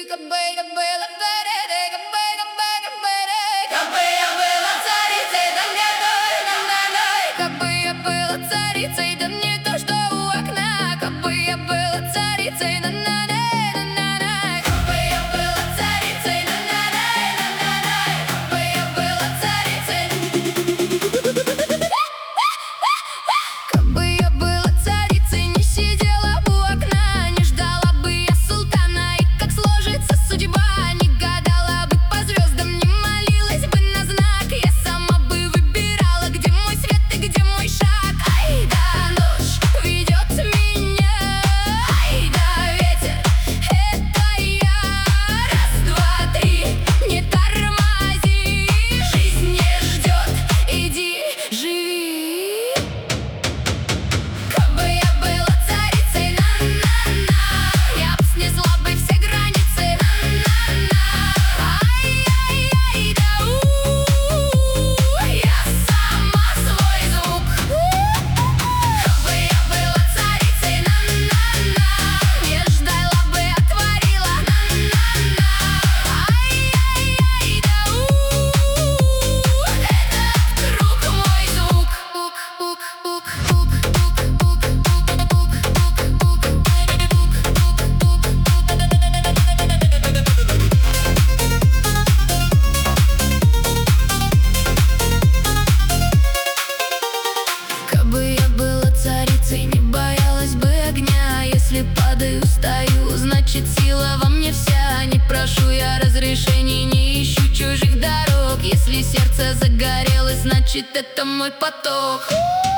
Кабы я была царицей, да мне то Кабы я была царицей, да мне то, что у окна. Кабы я была царицей, на-на-най, на-на-най. Кабы я была царицей, на-на-най, на-на-най. Кабы я была царицей. Кабы я была царицей, не сидела бы у окна, не ждала бы я султана, и как сложится судьба, не гадала бы по звездам, не молилась бы на знак. Я сама бы выбирала, где мой свет и где мой шаг. Ай да, ночь ведет меня, ай да, ветер, это я. Раз, два, три, не тормози, жизнь не ждет, иди, живи. Кабы я была царицей, на-на-на, я б снесла бы все границы, на-на-на. Ай-яй-яй, да я сама свой звук. Кабы я была царицей, на-на-на, не ждала бы, отворила, на-на-на. Ай-яй-яй, да этот круг мой звук. Кабы я была царицей, не боялась бы огня. Если падаю, встаю, значит сила во мне вся. Не прошу я разрешений, не ищу чужих дорог. Если сердце загорелось, значит это мой поток.